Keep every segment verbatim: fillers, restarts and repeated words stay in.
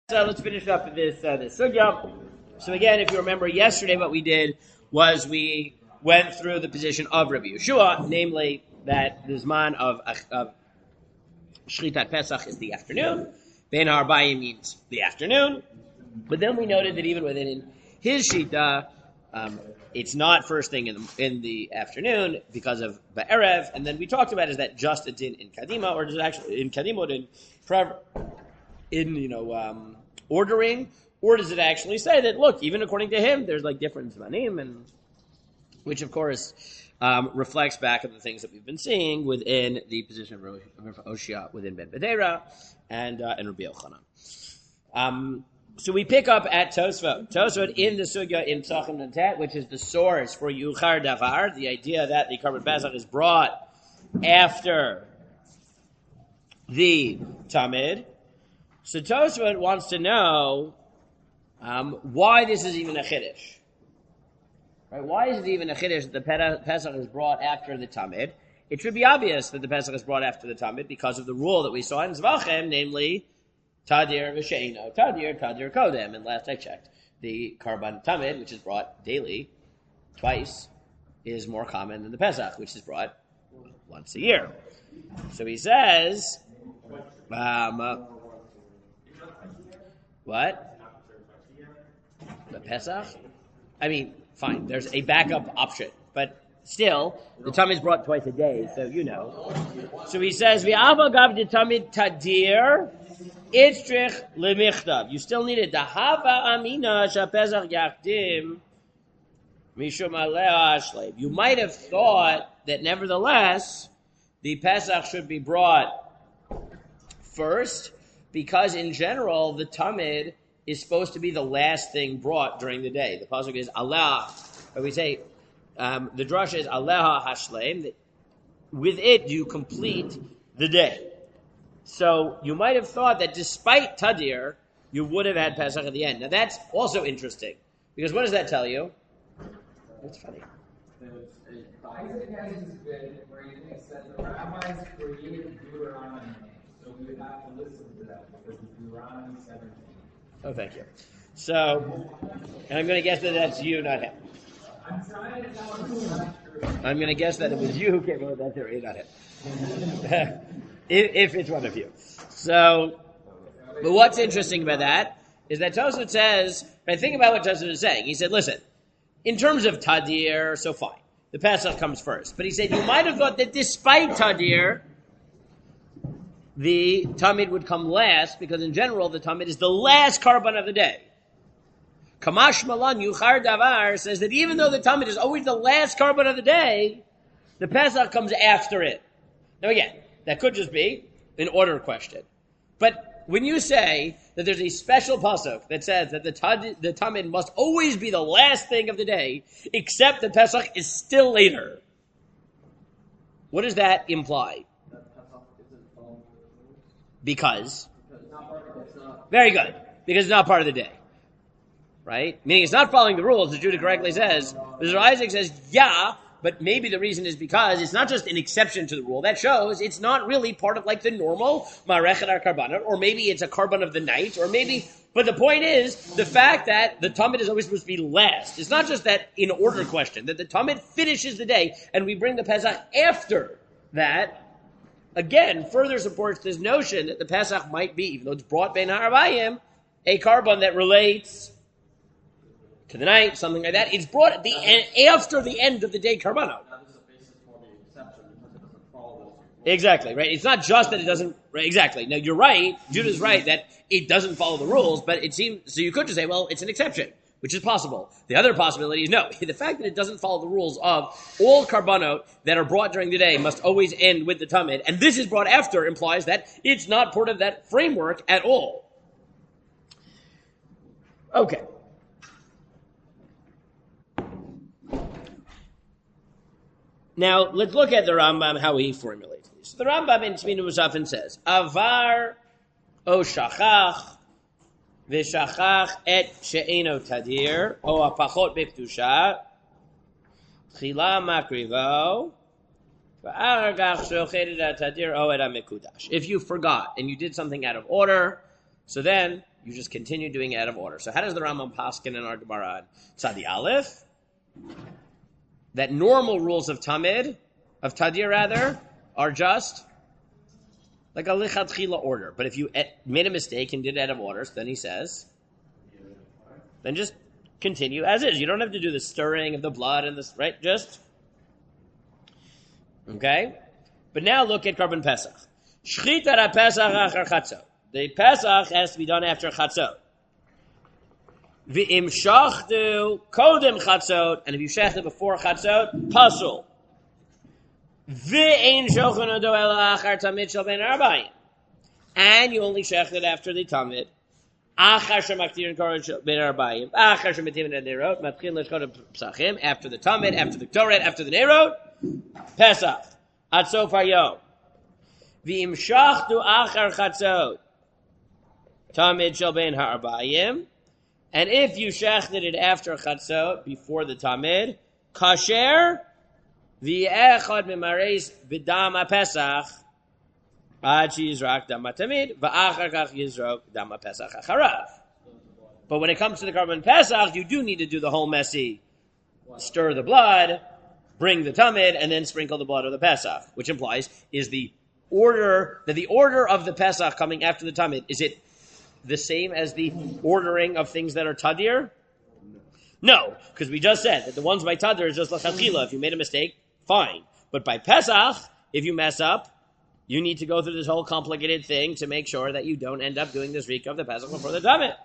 So let's finish up this uh, this sugya. So again, if you remember yesterday, what we did was we went through the position of Rabbi Yeshua, namely that the Zman of, of Shchitat Pesach is the afternoon. Ben Harbayim means the afternoon. But then we noted that even within his Shita, um, it's not first thing in the, in the afternoon because of Ba'erev. And then we talked about is that just a din in Kadima, or is it actually in Kadima or in forever? in, you know, um, ordering, or does it actually say that, look, even according to him, there's like different zmanim, and which of course um, reflects back on the things that we've been seeing within the position of Rav Oshia within Ben Bedera and uh, and Rabbi Yochanan. Um, so we pick up at Tosfot. Tosfot in the sugya in Psachim Nantet, which is the source for Yuchar Davar, the idea that the Karban Pesach is brought after the Tamid. So Tosfot wants to know um, why this is even a chiddush. Right? Why is it even a chiddush that the Pesach is brought after the Tamid? It should be obvious that the Pesach is brought after the Tamid because of the rule that we saw in Zvachem, namely Tadir v'sheino Tadir, Tadir Kodem. And last I checked, the Karban Tamid, which is brought daily, twice, is more common than the Pesach, which is brought once a year. So he says, um, uh, what? The Pesach? I mean, fine, there's a backup option, but still, the Tamid is brought twice a day, so you know. So he says, V'ava gav de Tamid tadir, itzrich lemichtav. You still need it. Dahava amina shapesach yachdim mishum aleh ashlev. You might have thought that nevertheless, the Pesach should be brought first, because in general, the Tamid is supposed to be the last thing brought during the day. The pasuk is Allah, but we say um, the drasha is Aleha Hashleim. That with it you complete the day. So you might have thought that despite Tadir, you would have had Pesach at the end. Now that's also interesting, because what does that tell you? That's funny. Isaac has this bit where he thinks that the rabbis created Deuteronomy, so we would have to listen to that because it's Deuteronomy seventeen. Oh, thank you. So, and I'm going to guess that that's you, not him. I'm trying to tell him. I'm going to guess that it was you who came up with that theory, not him. if, if it's one of you. So, but what's interesting about that is that Tosfot says, I think about what Tosfot is saying. He said, listen, in terms of Tadir, so fine. The Pesach comes first. But he said, you might have thought that despite Tadir, the Tamid would come last, because in general, the Tamid is the last Karban of the day. Kamash Malan Yuchar Davar says that even though the Tamid is always the last Karban of the day, the Pesach comes after it. Now again, that could just be an order question. But when you say that there's a special pasuk that says that the, tad, the Tamid must always be the last thing of the day, except the Pesach is still later, what does that imply? Because, very good, because it's not part of the day, right? Meaning it's not following the rules, as Judah correctly says. Mister Isaac says, yeah, but maybe the reason is because it's not just an exception to the rule. That shows it's not really part of like the normal Marechet HaKarbanot, or maybe it's a Karban of the night, or maybe, but the point is, the fact that the Tamid is always supposed to be last. It's not just that in order question, that the Tamid finishes the day, and we bring the Pesach after that. Again, further supports this notion that the Pesach might be, even though it's brought Ben Harabayim, a Karban that relates to the night, something like that. It's brought at the end, after the end of the day Karbanot. Exactly, right? It's not just that it doesn't, right, exactly. Now, you're right, Judah's right, that it doesn't follow the rules, but it seems, so you could just say, well, it's an exception, which is possible. The other possibility is no. The fact that it doesn't follow the rules of all Karbanot that are brought during the day must always end with the Tamid, and this is brought after, implies that it's not part of that framework at all. Okay. Now, let's look at the Rambam, how he formulates this. The Rambam in Tzmina Musafin says, Avar o shachach v'shachach et she'eno tadir, o apachot b'kedusha, tchila makrivo, v'aragach shochedet tadir o et ha-mekudash. If you forgot and you did something out of order, so then you just continue doing it out of order. So how does the Rambam paskin in our Gemara Tzadi Aleph? That normal rules of Tamid, of Tadir rather, are just like a lichatchila order. But if you made a mistake and did it out of order, then he says, then just continue as is. You don't have to do the stirring of the blood and this, right? Just, okay? But now look at Korban Pesach. Shchita ra Pesach achar chatzot. The Pesach has to be done after chatzot. V'im shachtu kodem chatzot, and if you shechted before chatzot, pasul. V'ein shochan odo ela achar tamid shel ben arbaim, and you only shechted after the tamid. Achar shemaktir and korban shel ben arbaim. Achar shematim and nerot matchil l'shchot pesachim, after the tamid, after the toret, after the nerot, Pesach ad sof hayom. V'im shachtu achar chatzot tamid shel ben arbaim. And if you shechted it after chatzot, before the tamid, kasher v'echad mimareis v'dam pesach ad sheyizrak dam tamid v'achar kach yizrok dam pesach acharav. But when it comes to the Korban Pesach, you do need to do the whole messy, stir the blood, bring the tamid, and then sprinkle the blood of the Pesach, which implies is the order that the order of the Pesach coming after the tamid, is it the same as the ordering of things that are tadir? No, because we just said that the ones by tadir is just l'chachila. If you made a mistake, fine. But by Pesach, if you mess up, you need to go through this whole complicated thing to make sure that you don't end up doing this rika of the Pesach before the tamid.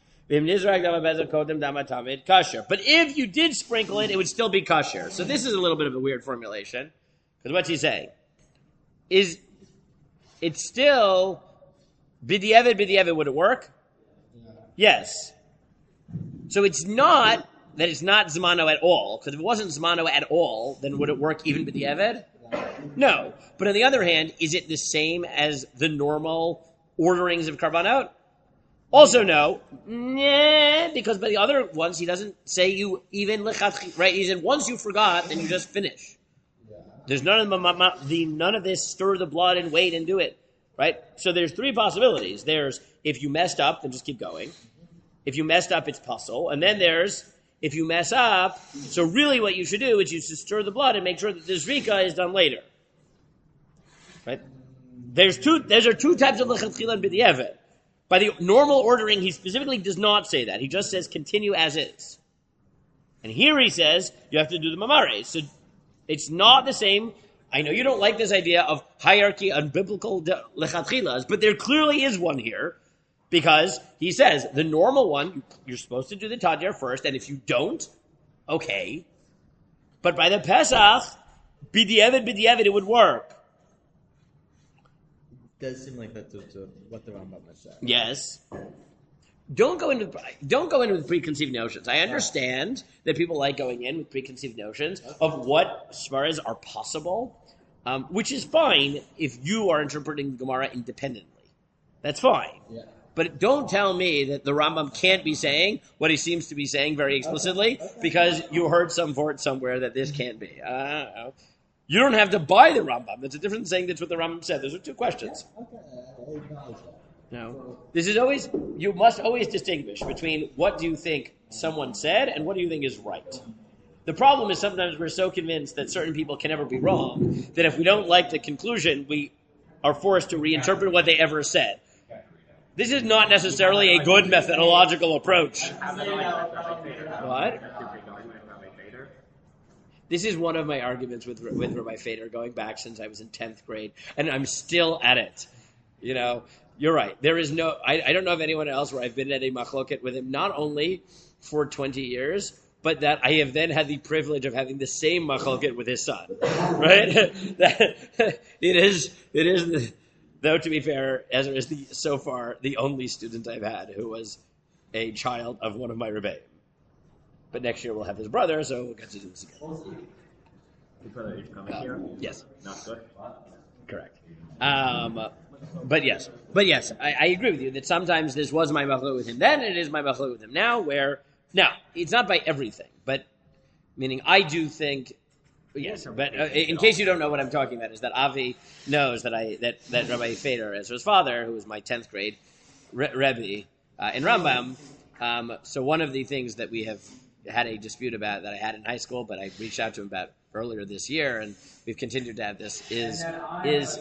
But if you did sprinkle it, it would still be kosher. So this is a little bit of a weird formulation. Because what's he saying? Is it's still B'di'evet, b'di'evet, would it work? Yeah. Yes. So it's not that it's not Zmano at all, because if it wasn't Zmano at all, then would it work even b'di'evet? No. But on the other hand, is it the same as the normal orderings of Karbanot? Also no. Nah, because by the other ones, he doesn't say you even lechatchi, right? He said once you forgot, then you just finish. Yeah. There's none of the, the none of this stir the blood and wait and do it. Right? So there's three possibilities. There's, if you messed up, then just keep going. If you messed up, it's puzzle. And then there's, if you mess up, so really what you should do is you should stir the blood and make sure that the zrika is done later. Right? There's two, those are two types of lechatchila and b'di'evet. By the normal ordering, he specifically does not say that. He just says continue as is. And here he says, you have to do the mamares. So it's not the same. I know you don't like this idea of hierarchy on biblical lechatchilas, but there clearly is one here, because he says the normal one, you're supposed to do the tadir first, and if you don't, okay. But by the Pesach, b'di'evet, b'di'evet, it would work. It does seem like that's what the Rambam has said. Yes. Don't go into don't go in with preconceived notions. I understand that people like going in with preconceived notions of what svaras are possible, um, which is fine if you are interpreting the Gemara independently. That's fine. Yeah. But don't tell me that the Rambam can't be saying what he seems to be saying very explicitly, okay. Okay. Because you heard some vort somewhere that this can't be. Uh, you don't have to buy the Rambam. That's a different thing. That's what the Rambam said. Those are two questions. Yeah. Okay. I acknowledge that. No. This is always, you must always distinguish between what do you think someone said and what do you think is right. The problem is sometimes we're so convinced that certain people can never be wrong that if we don't like the conclusion, we are forced to reinterpret what they ever said. This is not necessarily a good methodological approach. What? This is one of my arguments with with Rabbi Feder going back since I was in tenth grade, and I'm still at it. You know, you're right. There is no, I, I don't know of anyone else where I've been at a machloket with him, not only for twenty years, but that I have then had the privilege of having the same machloket with his son. Right? That, it is, it is, though to be fair, Ezra is the, so far the only student I've had who was a child of one of my rebbeim. But next year we'll have his brother, so we'll get to do this again. His brother is coming uh, here? Yes. Not good? Correct. Um, But yes, but yes, I, I agree with you that sometimes this was my machlok with him then, and it is my machlok with him now. Where now it's not by everything, but meaning I do think, yes. But uh, in case you don't know what I'm talking about, is that Avi knows that I that, that Rabbi Feder, Ezra's father, who was my tenth grade re- Rebbe, uh, in Rambam. Um, so one of the things that we have had a dispute about that I had in high school, but I reached out to him about earlier this year, and we've continued to have this is is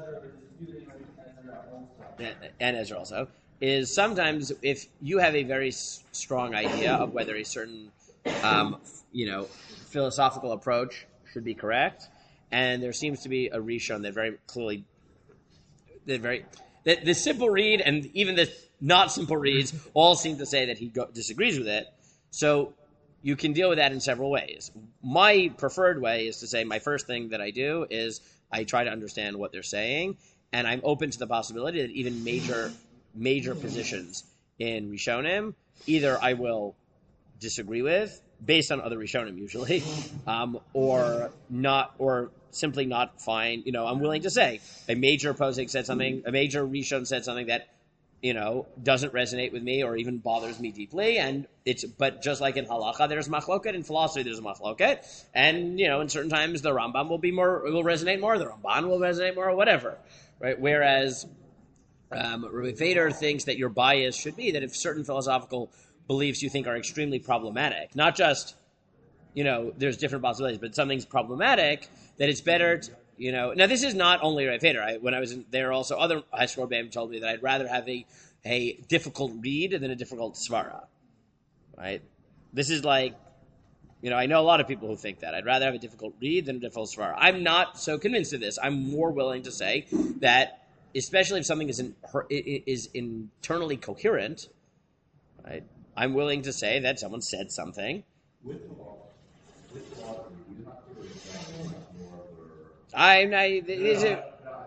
and Ezra also is sometimes if you have a very s- strong idea of whether a certain um, you know philosophical approach should be correct, and there seems to be a Rishon that very clearly that very that the simple read and even the not simple reads all seem to say that he go- disagrees with it. So you can deal with that in several ways. My preferred way is to say my first thing that I do is I try to understand what they're saying, and I'm open to the possibility that even major major positions in Rishonim, either I will disagree with based on other Rishonim usually, um, or not, or simply not find. You know, I'm willing to say a major posek said something, a major Rishon said something that you know, doesn't resonate with me or even bothers me deeply. And it's, but just like in halacha, there's machloket. In philosophy, there's machloket. And, you know, in certain times, the Rambam will be more, will resonate more, the Ramban will resonate more, or whatever, right? Whereas, um, Rabbi Feder thinks that your bias should be that if certain philosophical beliefs you think are extremely problematic, not just, you know, there's different possibilities, but something's problematic, that it's better to, you know, now this is not only Rav Feder. I, when I was in there, also other high school bam told me that I'd rather have a a difficult read than a difficult svara. Right? This is like, you know, I know a lot of people who think that I'd rather have a difficult read than a difficult svara. I'm not so convinced of this. I'm more willing to say that, especially if something is in, is internally coherent, right? I'm willing to say that someone said something. With the law, with the law, you have to understand more. I'm not. Is it?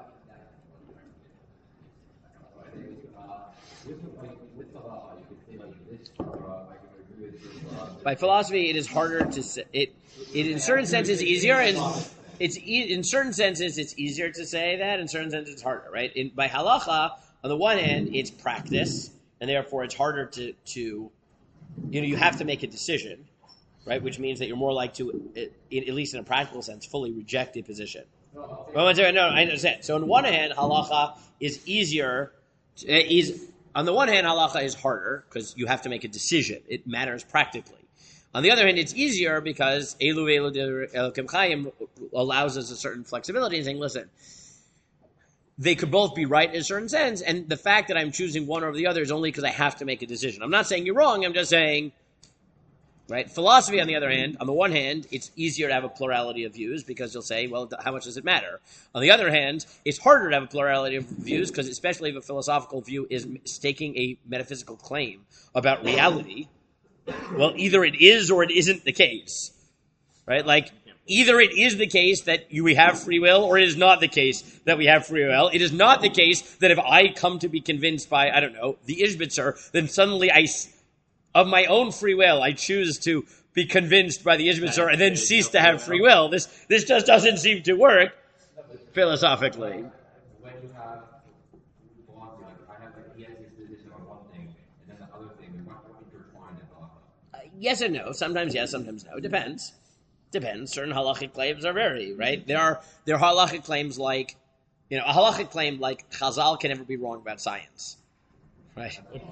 By philosophy, it is harder to say it. It in certain senses easier, and it's e- in certain senses it's easier to say that. In certain senses, it's harder. Right? In, by halacha, on the one hand, it's practice, and therefore it's harder to to you know you have to make a decision, right? Which means that you're more like to, at least in a practical sense, fully reject a position. Well, one second, no, I understand. So on one hand, halacha is easier. Is on the one hand, halacha is harder because you have to make a decision. It matters practically. On the other hand, it's easier because Elu Elu Elokim Chaim allows us a certain flexibility in saying, listen, they could both be right in a certain sense, and the fact that I'm choosing one over the other is only because I have to make a decision. I'm not saying you're wrong. I'm just saying. Right? Philosophy, on the other hand, on the one hand, it's easier to have a plurality of views because you'll say, well, how much does it matter? On the other hand, it's harder to have a plurality of views because especially if a philosophical view is staking a metaphysical claim about reality, well, either it is or it isn't the case. Right? Like, either it is the case that you, we have free will or it is not the case that we have free will. It is not the case that if I come to be convinced by, I don't know, the Ishbitzer, then suddenly I... of my own free will, I choose to be convinced by the Ishbitzer and then cease to have free will. This this just doesn't seem to work philosophically. When you have philosophy, like I have like he has his position on one thing, and then the other thing, they're not intertwined in halacha. Uh, yes and no. Sometimes yes, sometimes no. Depends. Depends. Certain halachic claims are very, right? There are there are halachic claims like, you know, a halachic claim like Chazal can never be wrong about science. Right.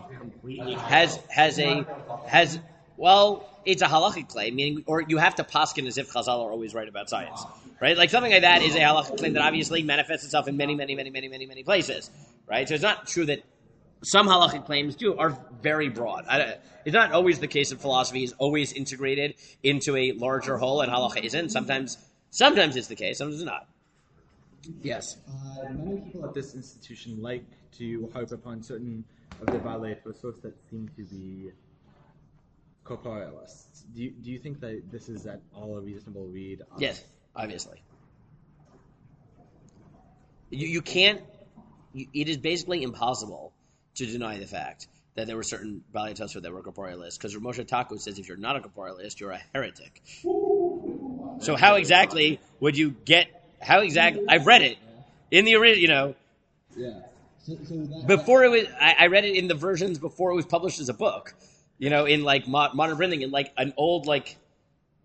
Has has a has well, it's a halachic claim, meaning or you have to paskin as if Chazal are always right about science, right? Like something like that is a halachic claim that obviously manifests itself in many, many, many, many, many, many places, right? So it's not true that some halachic claims do are very broad. I, it's not always the case that philosophy is always integrated into a larger whole, and halacha isn't. Sometimes, sometimes it's the case, sometimes it's not. Yes. Uh, many people at this institution like to harp upon certain of the ballet for source that seem to be corporealists. Do you, do you think that this is at all a reasonable read? On yes, obviously. You, you can't. You, it is basically impossible to deny the fact that there were certain ballet Tosfot that were corporealists, because Moshe Taku says if you're not a corporealist, you're a heretic. So how exactly would you get? How exactly? I've read it in the original. You know. Yeah. So, so that, before it was, I, I read it in the versions before it was published as a book. You know, in like mo- modern printing, in like an old like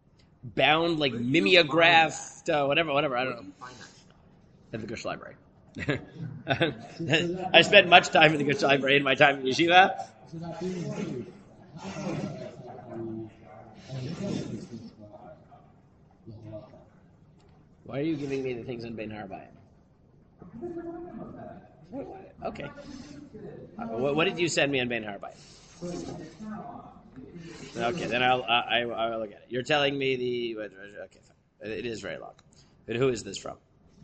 bound like mimeographed uh, whatever, whatever. I don't know. At the Gush Library. I spent much time in the Gershon Library in my time in yeshiva. Why are you giving me the things in Bein Harabayim? Okay. Uh, what, what did you send me on Bein Harabayim? Okay, then I'll I, I'll look at it. You're telling me the okay, fine. It is very long. But who is this from?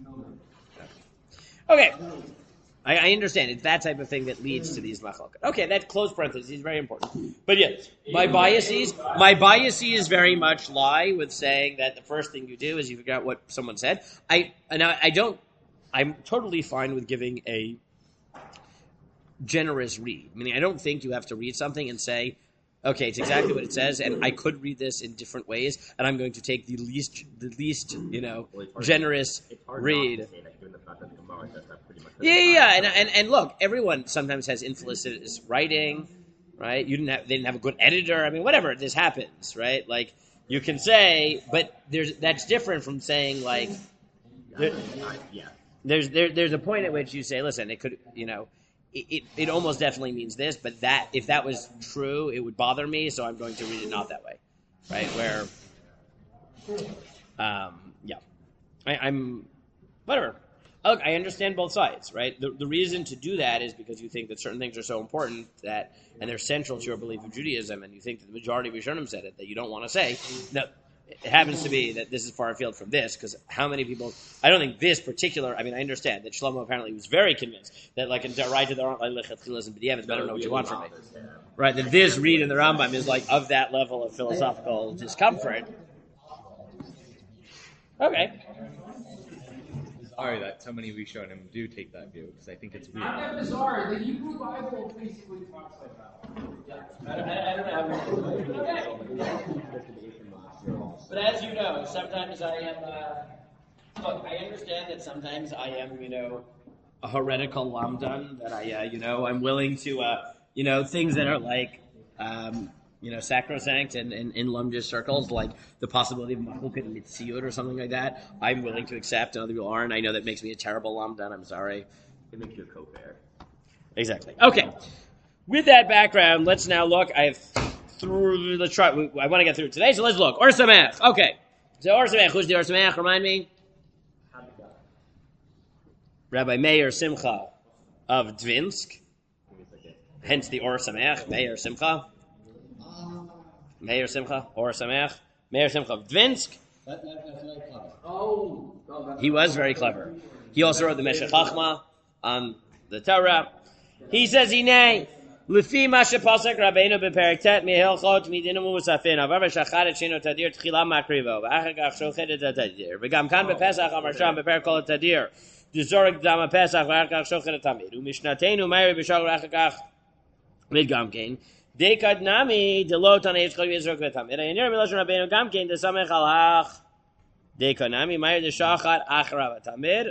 Okay, I, I understand. It's that type of thing that leads to these machloket. Okay, that close parenthesis is very important. But yes, my biases, my biases very much lie with saying that the first thing you do is you figure out what someone said. I and I, I don't. I'm totally fine with giving a generous read. Meaning, I don't think you have to read something and say, okay, it's exactly what it says, and I could read this in different ways, and I'm going to take the least, the least, you know, Well, it's hard generous to, it's hard read. Not to say that given the fact that the Gemara does have pretty much Yeah, yeah, yeah. And, and and look, everyone sometimes has implicit writing, right? You didn't have, they didn't have a good editor. I mean, whatever, this happens, right? Like, you can say, but there's that's different from saying, like, there, yeah. there's there, there's a point at which you say, listen, it could, you know, it, it, it almost definitely means this, but that, if that was true, it would bother me, so I'm going to read it not that way, right? Where, um, yeah. I, I'm, whatever. Look, I understand both sides, right? The, the reason to do that is because you think that certain things are so important that, and they're central to your belief of Judaism, and you think that the majority of Rishonim said it, that you don't want to say. Now, it happens to be that this is far afield from this, because how many people, I don't think this particular, I mean, I understand that Shlomo apparently was very convinced that, like, in right to the Rambam, but I don't know what you want from me. Right, that this read in the Rambam is, like, of that level of philosophical discomfort. Okay. Sorry that so many Rishonim do take that view, because I think it's weird. Not that bizarre. The Hebrew Bible basically talks like that. Yeah. I, I, I don't know how to But as you know, sometimes I am, uh, look, I understand that sometimes I am, you know, a heretical lamdan, that I, uh, you know, I'm willing to, uh, you know, things that are like, um, you know, sacrosanct and in, in, in lumdish circles, like the possibility of machlokes and mitziyut or something like that, I'm willing to accept, and other people aren't. I know that makes me a terrible lamdan, I'm sorry. It makes you a co-bear. Exactly. Okay. With that background, let's now look. I have through. Let's try. I want to get through today, so let's look. Or Sameach. Okay. So Or Sameach. Who's the Or Sameach? Remind me. Rabbi Meir Simcha of Dvinsk. Hence the Or Sameach. Meir Simcha. Meir Simcha. Or Sameach. Meir Simcha of Dvinsk. That, that, that's very clever. Oh. oh He was very clever. He also wrote the Meshech Chachma on the Torah. He says, "Hinei lefi ma shepasek Rabbeinu beperek tet mihilchot midinu musafin avar v'shachar et sheno tadir tchila makrivo v'achar kach shochet et tadir v'gam kan bepesach amar sham beperek kol tadir dizorek dama pesach v'achar kach shochet et tamid u'mishnatenu meiri b'shach v'achar kach midgam kein dekad nami delot an eitzchol yizrok v'tamid ayenir miloshon Rabbeinu gam kein desamech alach dekad nami meiri deshachar achra v'tamid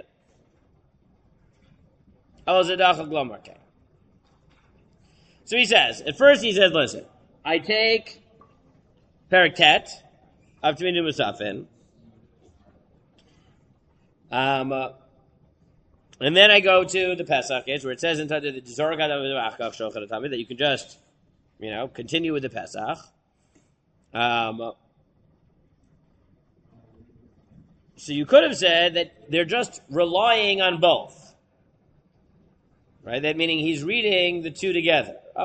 al zedach glomar kein." So he says, at first he says, listen, I take Perek of Tminu Musafin, um, uh, and then I go to the Pesach, where it says in the that you can just, you know, continue with the Pesach. Um, so you could have said that they're just relying on both. Right? That meaning he's reading the two together. He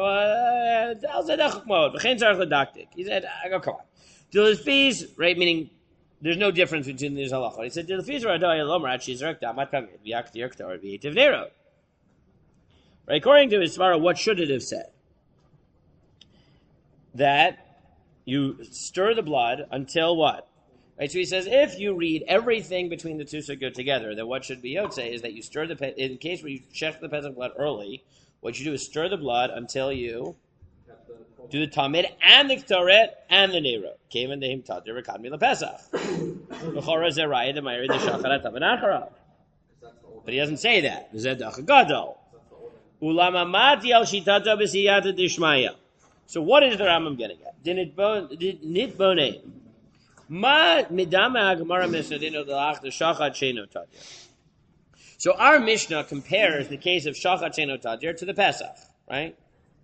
said, oh, come on. Dilifis, right? Meaning there's no difference between these halachot. He said, Dilifis right? According to his svara, what should it have said? That you stir the blood until what? Right, so he says, if you read everything between the two sukkot together, then what should be yotze is that you stir the, pe- in case where you check the Pesach blood early, what you do is stir the blood until you do the tamid and the ktoret and the nero. Came in the him tadir v'kadmi lePesach. B'chora zerayah the mayri the shacharat tamin acharav. But he doesn't say that. Zedach gadol. Ulama mati al shitata b'siyata dishmaya. So what is the Rambam getting at? Did nitbonei. So So our Mishnah compares the case of Shachat Sheino Tadir to the Pesach, right?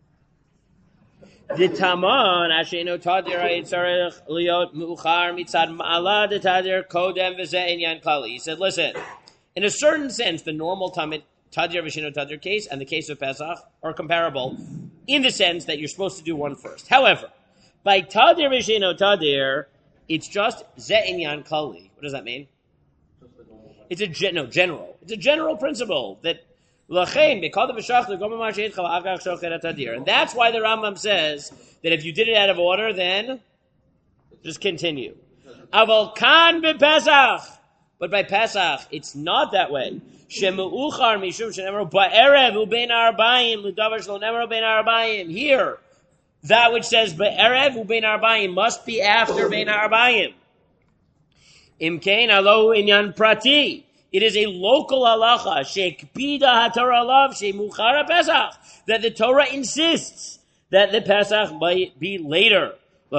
The Taman Sheino Tadir Yitzarech Liot Mu'char Mitzad Ma'ala the Tadir Kodem V'Zeh Inyan Klali. He said, listen, in a certain sense, the normal Tamid Tadir V'Shino Tadir case and the case of Pesach are comparable in the sense that you're supposed to do one first. However, by Tadir V'Shino Tadir, it's just Zeh Inyan Klali. What does that mean? It's a gen- no, general. It's a general principle that and that's why the Rambam says that if you did it out of order, then just continue. Aval kan b'Pesach, but by Pesach it's not that way. Shemu'uchar mishum shenemru ba'erev u'bein arbaim l'davar shlo nemru bein arbaim. Here, that which says ba'erev u'bein arbaim must be after bein arbaim. Imkein alo inyan prati. It is a local halacha, she'kpida haTorah alav she'muchara Pesach, that the Torah insists that the Pesach might be later.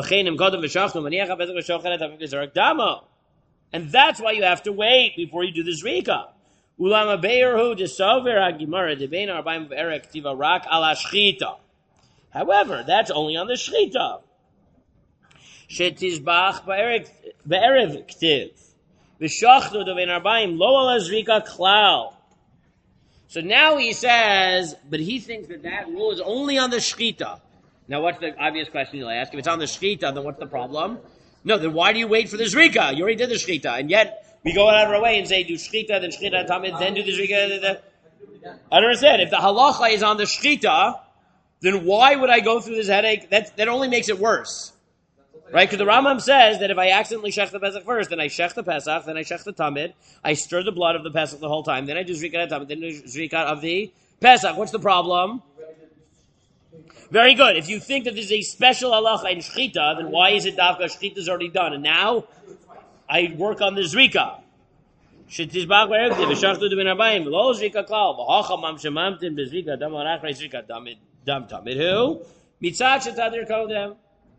And that's why you have to wait before you do the Zrika. Ulama beirhu desover hagimara debein arbaim v'erek tiva rak ala shchita. However, that's only on the shchita. Shetizbach ba'erev ktiv. V'shachtu debein arbaim lo ala zrika klal. So now he says, but he thinks that that rule is only on the shchita. Now, what's the obvious question you'll ask? If it's on the shchita, then what's the problem? No, then why do you wait for the zrika? You already did the shchita, and yet we go out of our way and say, do shchita, then shchita, tamid, then do the zrika. I don't understand. If the halacha is on the shchita, then why would I go through this headache? That that only makes it worse. Right? Because the Rambam says that if I accidentally shech the Pesach first, then I shech the Pesach, then I shech the Tamid, I stir the blood of the Pesach the whole time, then I do Zrikat Tamid, then I do Zrikat of the Pesach. What's the problem? Very good. If you think that there's a special halacha in Shechita, then why is it Dafka Shechita is already done? And now I work on the Zrika. Shetizbach v'erevdi v'shachtu d'ben arbaim v'lo Zrika klal v'hacha mam shemamtim b'Zrika dam arachrei Zrika Tamid dam Tamid who? Mitzad shetadir kodem.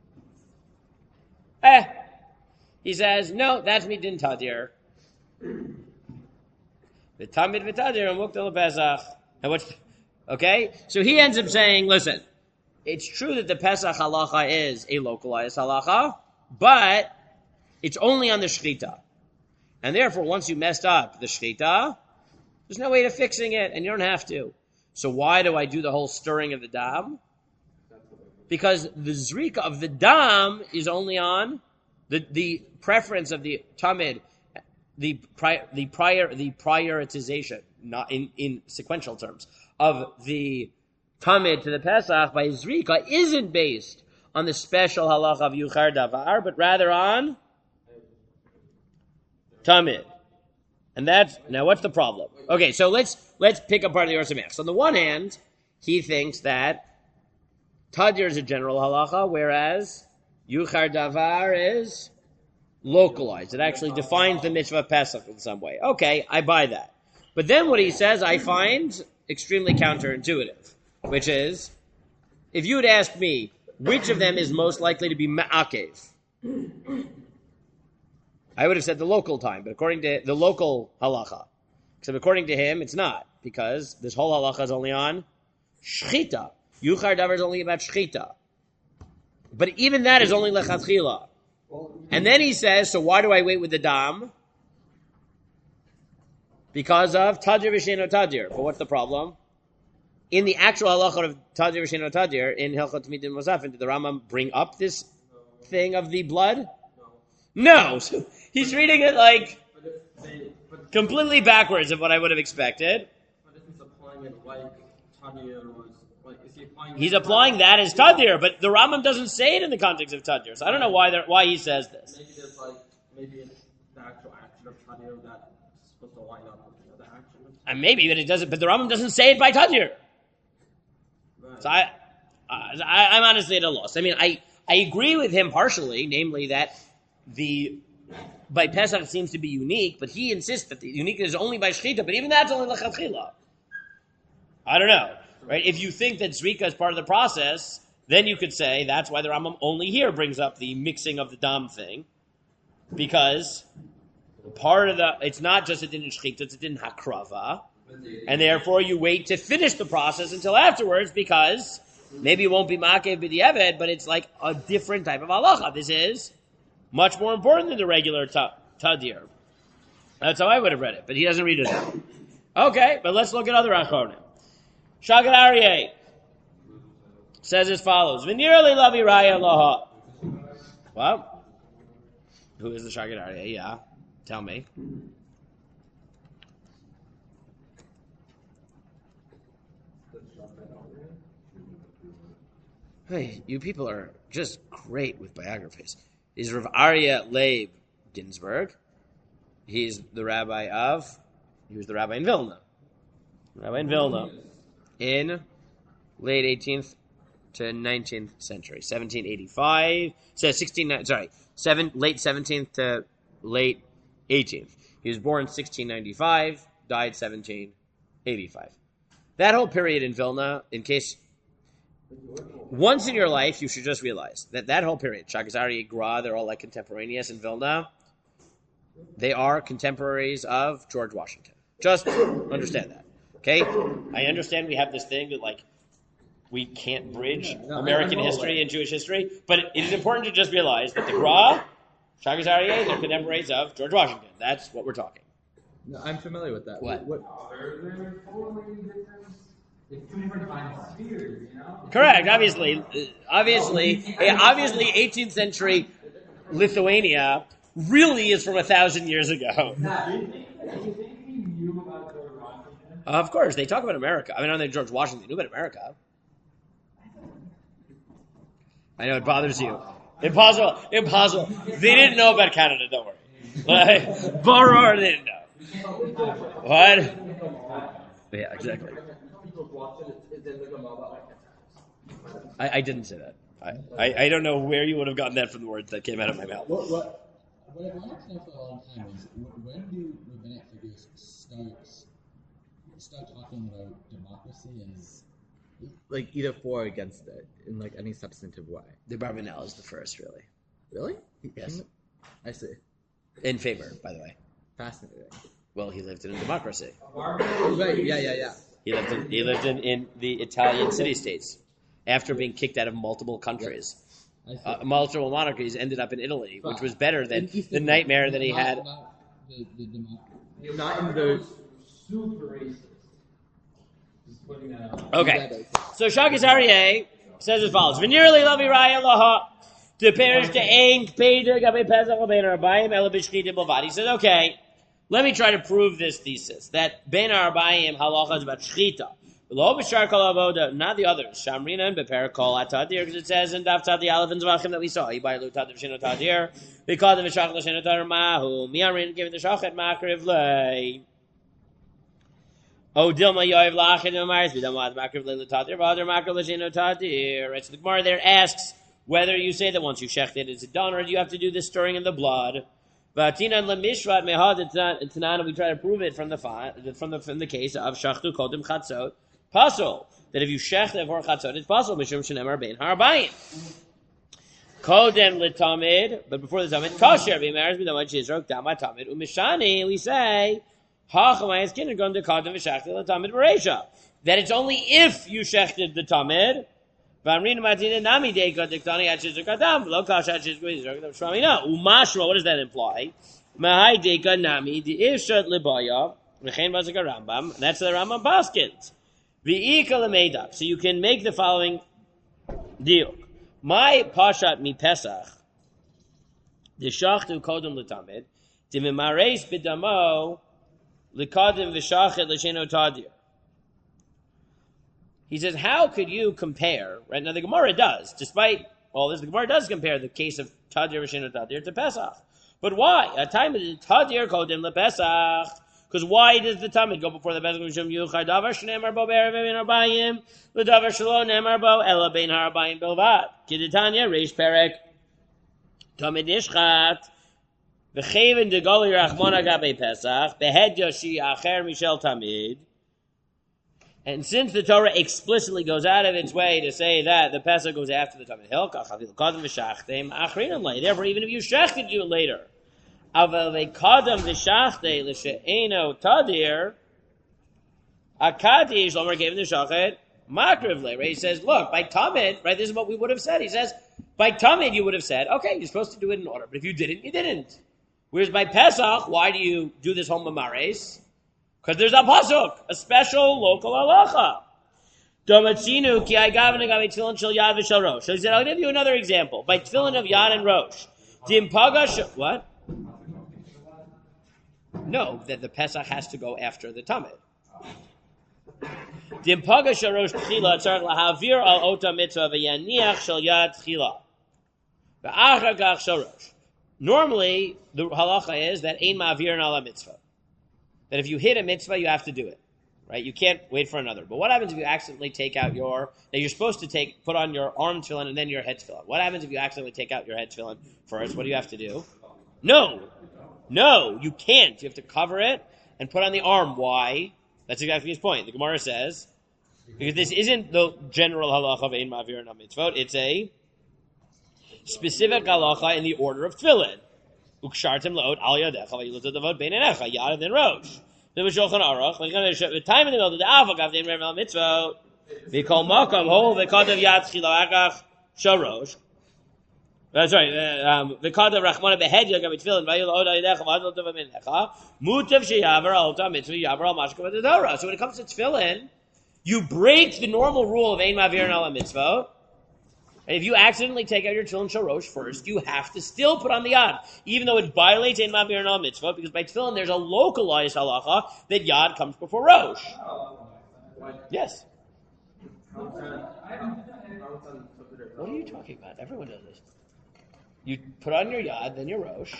Eh, he says, no, that's midin tadir. The tamid v'tadir and mukta lePesach. And what's okay? So he ends up saying, listen, it's true that the Pesach halacha is a localized halacha, but it's only on the shchita, and therefore, once you messed up the shchita, there's no way to fixing it, and you don't have to. So why do I do the whole stirring of the dam? Because the zrika of the dam is only on the, the preference of the tamid, the pri, the prior the prioritization, not in, in sequential terms, of the tamid to the Pesach by zrika isn't based on the special halacha of yuchar davar, but rather on tamid. And that's now what's the problem? Okay, so let's let's pick apart the Or Sameach. So on the one hand, he thinks that Tadir is a general halacha, whereas Yuchar Davar is localized. It actually defines the mitzvah Pesach in some way. Okay, I buy that. But then what he says I find extremely counterintuitive, which is, if you had asked me, which of them is most likely to be ma'akev? I would have said the local time, but according to the local halacha. Except according to him, it's not, because this whole halacha is only on shchita. Yuchar davar is only about shchita. But even that is only lechatchila. And then he says, so why do I wait with the dam? Because of tadir v'sheino tadir. But what's the problem? In the actual halacha of tadir v'sheino tadir, in Hilchot Midin Mosafin, did the Rambam bring up this thing of the blood? No. So he's reading it like completely backwards of what I would have expected. But this is applying it like tadir was. He's applying that as Tadir, but the Rambam doesn't say it in the context of Tadir. So I don't know why why he says this. Maybe there's like, maybe it's the actual action of Tadir that's supposed to line up with the other action. And maybe, but it doesn't. But the Rambam doesn't say it by Tadir. Right. So I, I, I'm honestly at a loss. I mean, I, I agree with him partially, namely that the by Pesach seems to be unique, but he insists that the uniqueness is only by Shechita, but even that's only Lechatchila. I don't know. Right? If you think that Zrika is part of the process, then you could say that's why the Rambam only here brings up the mixing of the dam thing, because part of the it's not just a din in shchita, it's a din hakrava, And therefore, you wait to finish the process until afterwards because maybe it won't be Makev B'di'eved, but it's like a different type of halacha. This is much more important than the regular ta- Tadir. That's how I would have read it, but he doesn't read it out. Okay, but let's look at other Achronim. Shagad Aryeh says as follows: V'nirli lavi raya laha. What? Who is the Shagad Aryeh? Yeah, tell me. Hey, you people are just great with biographies. He's Rav Aryeh Leib Ginsburg. He's the rabbi of, he was the rabbi in Vilna. Rabbi in Vilna in late eighteenth to nineteenth century, seventeen eighty-five, so sixteen, sorry, seven, late seventeenth to late eighteenth. He was born sixteen ninety-five, died seventeen eighty-five. That whole period in Vilna, in case, once in your life, you should just realize that that whole period, Shagad Aryeh, Gra, they're all like contemporaneous in Vilna. They are contemporaries of George Washington. Just understand that. Okay? I understand we have this thing that, like, we can't bridge American history and Jewish history, but it is important to just realize that the Gra, Shagad Aryeh, they're contemporaries of George Washington. That's what we're talking. No, I'm familiar with that. What? what? It's two different time spheres, you know? Correct. Obviously, obviously, obviously, eighteenth century Lithuania really is from a thousand years ago. Of course, they talk about America. I mean, I don't think George Washington knew about America. I know it bothers you. Impossible. Impossible. They didn't know about Canada. Don't worry. Like, Boror, they didn't know. What? Yeah, exactly. I, I didn't say that. I, I, I don't know where you would have gotten that from the words that came out of my mouth. What, what, what I've wanted to know for a long time is when do rabbinic figures start start talking about democracy as Like either for or against it in like any substantive way. The Barbanel is the first, really. Really? Yes. I see. In favor, by the way. Fascinating. Well, he lived in a democracy. Right. Yeah. Yeah. Yeah. He lived in, he lived in, in the Italian city-states after being kicked out of multiple countries. I see. Uh, multiple monarchies ended up in Italy, which was better than In Eastern the nightmare that he not- had. not the, the democracy. Not in those. Super racist. Just putting that out. Okay. So Shagad Aryeh says as follows: V'nirli lavi raya laha to perish to aim peder gabe pesach lebein arbayim ela b'shchita b'lvad. He says, okay, let me try to prove this thesis that bein arbayim halacha is about shchita. Lo b'shar kol avoda, not the others. Shamrina and beper kol atadir, because it says in Daf Tzadi Aleph and Zvachim that we saw. Yibai lu tadir v'shino tadir because of v'shach l'shino tadir mahu mi'arin giving the shachet makriv lei. Oh, Dilma Yoiv Lachin Mars, we don't want Makriv Lila Tadir, Vader Makriv Lashino Tadir. Right, so the Gemara there asks whether you say that once you shecht it, is it done, or do you have to do this stirring in the blood? Vatina Lemishvat Mehad Tanana, we try to prove it from the from the from the case of Shachtu Kodim Chatzot. Pasul, that if you shecht it for Chatzot, it's possible, Mishum Shenemar Bein Harabayim. Kodem Litamid, but before the Tamid, Kosher, Bimars, Bidamad Shizrok, Dama Tamid, Umishani, we say, that it's only if you shechted the tamid. Umashma, what does that imply? That's the Rambam Baskins. So you can make the following deal. My pashat mi pesach, the shachtu kodem l'tamid, the mimares b'damo. He says, how could you compare, right? Now the Gemara does, despite all this, the Gemara does compare the case of Tadir V'Sheno Tadir to Pesach. But why? A time of the Tadir Kodim LePesach. Because why does the Tamid go before the Pesach? Mishum Yuchad Davar Shneimar Bo Be'erev Bein Harbayim, L'Davar Shelo Neimar Bo Ela Bein Harbayim Bilvad. Kiditanya Reish Perek Tamid Nishchat. V'cheven de Goli Rachmona Gabe Pesach, Behed Yoshi Acher Mishel Tamid. And since the Torah explicitly goes out of its way to say that the Pesach goes after the Tamid Hill, Kachavil Kodem V'Shachtem Achrinam Lei. Therefore, even if you shechted, do it later. Aval Ve'Kodem V'Shachte L'She'eno Tadir. Akati Shlomer gave him the shachet makrivle. Right? He says, look, by Tamid, right? This is what we would have said. He says, by Tamid, you would have said, okay, you're supposed to do it in order, but if you didn't, you didn't. Whereas by Pesach, why do you do this whole mamares? Because there's a pasuk, a special local halacha. Domatzinu ki I gavna gabe tefillin shel yad v'shel rosh. So he said, I'll give you another example. By tefillin of yad and rosh. Dimpaga sh- what? No, that the Pesach has to go after the Tamid. Dimpaga shel rosh tchila tzarech lahavir al ota mitzvah v'yaniach shel yad tchila. V'achar kach shel rosh. Normally, the halacha is that ein ma'avir ala mitzvah. That if you hit a mitzvah, you have to do it. Right? You can't wait for another. But what happens if you accidentally take out your, that you're supposed to take, put on your arm tefillin and then your head tefillin? What happens if you accidentally take out your head tefillin first? What do you have to do? No. No, you can't. You have to cover it and put on the arm. Why? That's exactly his point. The Gemara says, because this isn't the general halacha of ein ma'avir ala mitzvot, it's a specific halacha in the order of tefillin. Ukshartim laot al yadecha v'yilutat avot bein enecha yad and then rosh. The Shulchan Aruch, the time in the middle of the avok the ein mitzvah, we call makam hol v'kadav yad tchila akach shorosh. That's right. V'kadav rachmana behead yagam tefillin v'yil od al yadecha v'adol tov bein enecha mutav sheyaver al ta mitzvah yaver al mashka v'tadora. So when it comes to tefillin, you break the normal rule of ein ma'avir ala mitzvah. And if you accidentally take out your tefillin shorosh first, you have to still put on the yad, even though it violates ein ma'avir ala mitzvah, because by tefillin there's a localized halacha that yad comes before rosh. Yes. What are you talking about? Everyone does this. You put on your yad, then your rosh.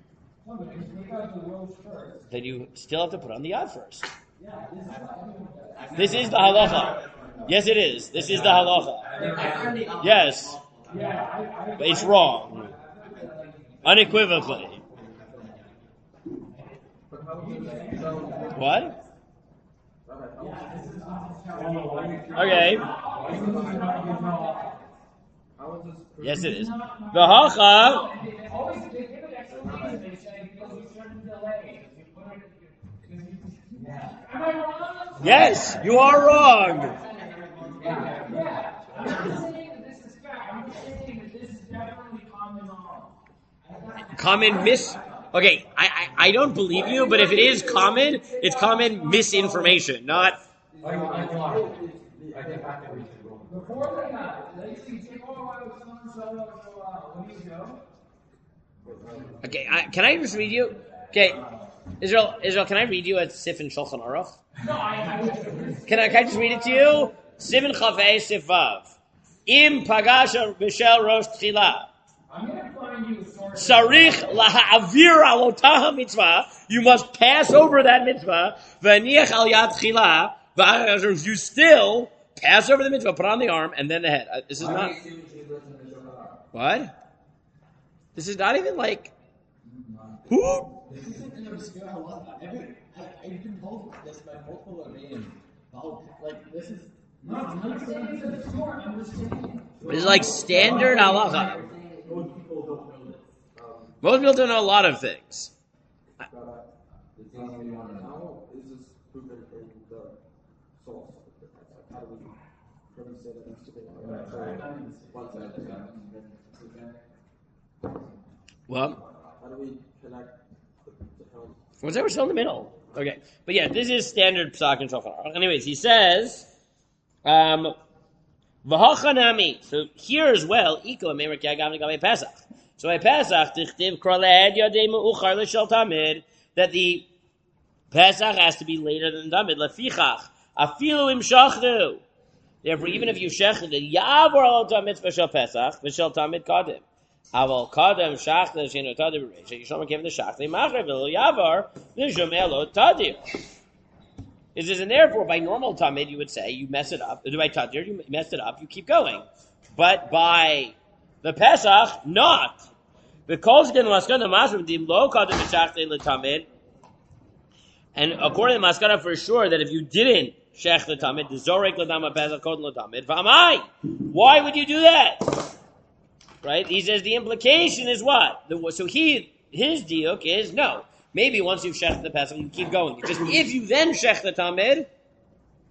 Then you still have to put on the yad first. This is the halacha. Yes, it is. This is the halacha. Yes. But it's wrong. Unequivocally. What? Okay. Yes, it is. The hacha. Yes, you are wrong. Common mis. Okay, I, I I don't believe you, but if it is common, it's common misinformation, not. Okay, I, can I just read you? Okay, Israel, Israel, can I read you a Sif in Shulchan Aruch? Can I, can I just read it to you? Sif in Chavei Sif Vav. Im pagasha b'shel rosh tchila. Sarich laha'avir al otah mitzvah. You must pass over that mitzvah. V'aniach al yad tchila. You still pass over the mitzvah, put on the arm, and then the head. Uh, this is not. What? This is not even like. Who? This isn't an obscure halacha. Every, I, I've been told this by multiple Arabians. Like, this is. This is like standard halacha. Most people don't know this. Um, Most people don't know a lot of things. How is this proven in the source? How do we, how do we say that needs to be one side? Well, How do we connect the, the helm? was that we're still in the middle? Okay, but yeah, this is standard psak and shulchan aruch. Anyways, he says, um, v'hachanami. So here as well, iko memer ki agam legabei Pesach. So by Pesach, tichtiv kol lehed yadei meuchar l'shel tamid, that the Pesach has to be later than tamid. Lefichach afilu im shachdu. Therefore, even if you shechted, yavor al tamid v'shel Pesach v'shel tamid kadim. Aval kadam shachta sheno tadir b'reisha. Yishom came the shachta machar v'lo yavar v'shom elo tadir. It is, and therefore, by normal tamid, you would say you mess it up. By tadir, you mess it up. You keep going, but by the Pesach, not. Because again, maskana masrim dim lo kadam shachta letamid, and according to maskana, for sure that if you didn't shech the tamid, the zorek ledama Pesach kod letamid, v'amai. Why would you do that? Right? He says the implication is what? The, so he, his diuk is, no. Maybe once you've shech the Pesach, you keep going. Just if you then shech the Tamid,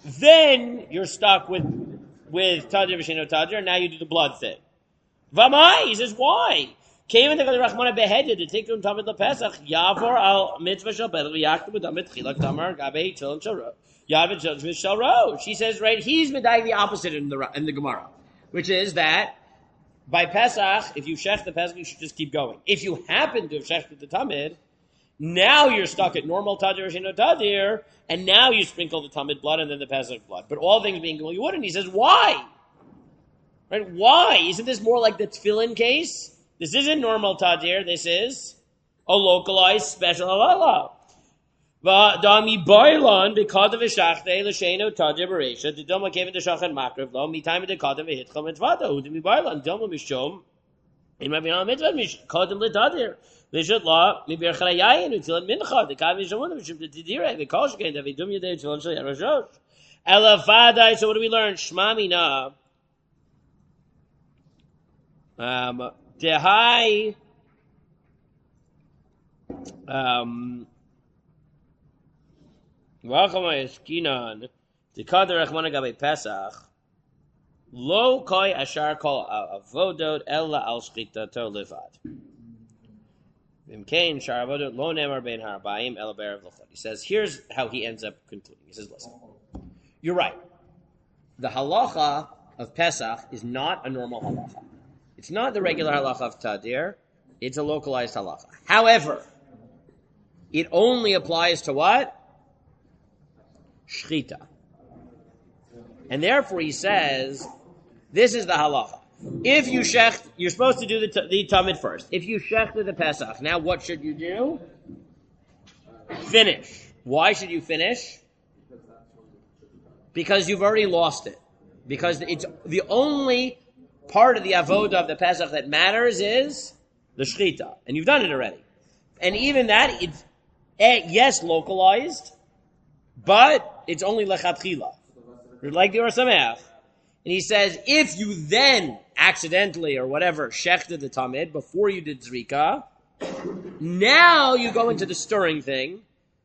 then you're stuck with with Tadir V'Sheno Tadir, and now you do the blood thing. Vamai, he says, why? Came in the Rachmana beheaded to take him Tamid LePesach, Yavor al Mitzvah Shal Bedel, Yakta with Amit Chilak Tamar, Gabe Chilin Shal Yavit Chilin Shal Ro. She says, right, he's medaying the opposite in the in the Gemara, which is that by Pesach, if you shech the Pesach, you should just keep going. If you happen to have shechted the Tamid, now you're stuck at normal Tadir V'Sheno Tadir, and now you sprinkle the Tamid blood and then the Pesach blood. But all things being equal, you wouldn't. He says, why? Right? Why? Isn't this more like the tefillin case? This isn't normal Tadir. This is a localized special halala. V'adami boilon b'kadav v'shachtei l'sheino Tadir b'reisha d'doma kevin d'shachan makriv lo mitayim d'kadav v'hitcham etvada udimi boilon doma mishom in Rabbi Mitzvah kadam l'Tadir. They should law maybe Charayayin until mincha. The kav mishamun mishum t'tidire the kol shkein davidum yedei tefillin shel yaroshosh. Elafadai. So what do we learn? Shmami na. Um, Dehai. Um. V'achamay eskinan. Dekadar rachmana gabe Pesach. Lo koi ashar kol avodot ella al shchita to levad. He says, here's how he ends up concluding. He says, listen, you're right. The halacha of Pesach is not a normal halacha. It's not the regular halacha of Tadir. It's a localized halacha. However, it only applies to what? Shchita. And therefore he says, this is the halacha. If you shecht, you're supposed to do the, t- the Tamid first. If you shechted the Pesach, now what should you do? Finish. Why should you finish? Because you've already lost it. Because it's the only part of the avodah of the Pesach that matters is the shchita. And you've done it already. And even that, it's, yes, localized, but it's only lechatchila. Like the Or Sameach. And he says, if you then accidentally or whatever shechted the Tamid before you did Zrika, now you go into the stirring thing.